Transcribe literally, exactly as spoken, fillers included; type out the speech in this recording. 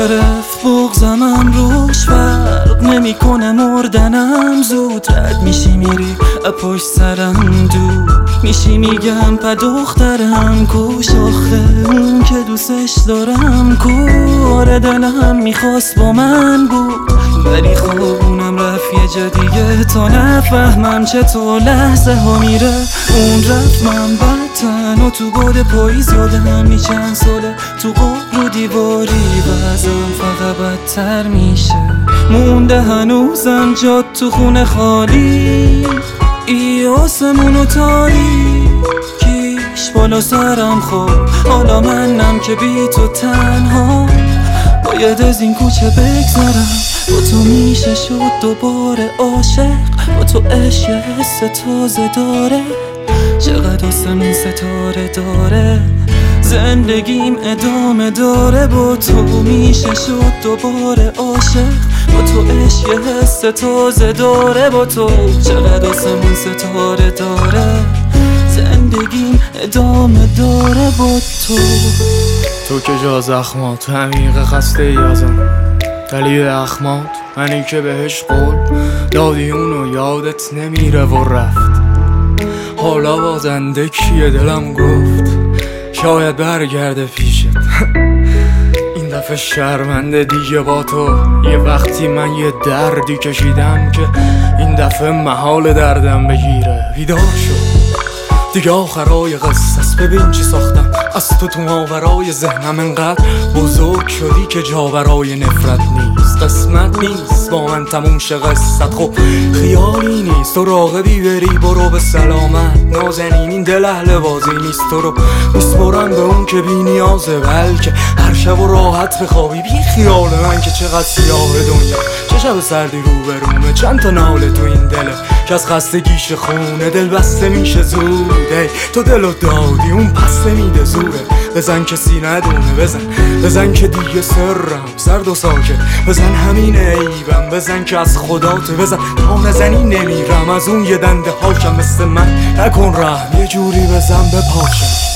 گرفت بغزمم روش فرق نمیکنه مردنم زود رد میشی میری پشت سرم دور میشی میگم پا دخترم کو شاخه اون که دوستش دارم کو آره دلم میخواست با من بود ولی خب اونم رفت یه جا دیگه تا نفهمم چطور لحظه ها میره اون رفت من بدتن و تو باد پاییز یادم می چند ساله تو قبر و دیواری وزم فقط بدتر میشه مونده هنوزم جاد تو خونه خالی ای آسمون و تاریکیش بالا سرم خب حالا منم که بی تو تنها باید از این کوچه بگذرم با تو میشه شد دوباره عاشق با تو عشق یه حس تازه داره چقدر آسمون ستاره داره زندگیم ادامه داره با تو میشه شد دوباره عاشق با تو عشق یه حس تازه داره با تو چقدر آسمون ستاره داره زندگیم ادامه داره با تو تو که جا زخمات عمیق خسته ازم دلیل اخمات منی که بهش قول دادی اونو یادت نمیره و رفت حالا بازنده کیه دلم گفت شاید برگرده پیشت این دفعه شرمنده دیگه با تو یه وقتی من یه دردی کشیدم که این دفعه محال دردم بگیره بیدار شد دیگه آخرای قصه است ببین چی ساختم از تو تو ماورای ذهنم انقدر بزرگ شدی که جا برای نفرت نیست قسمت نیست با من تموم شه قصت خب خیالی نیست تو راقبی بری برو به سلامت نازنین این دل اهل بازی نیست تو رو میسپرم به اون که بی نیازه بلکه هر شب و راحت بخوابی بی خیال من که چقدر سیاه دنیا چه شب سردی رو برومه چند تا ناله تو این دله که از خستگیش خونه دل بسته میشه زود ای تو دلو دادی اون پس نمیده زوره بزن کسی ندونه بزن بزن که دیگه سرم سرد و ساکت بزن همین عیبم بزن که از خداته بزن تا نزنی نمیرم از اون یه دنده هاشم مثل من نکن رحم یه جوری بزن به پاشم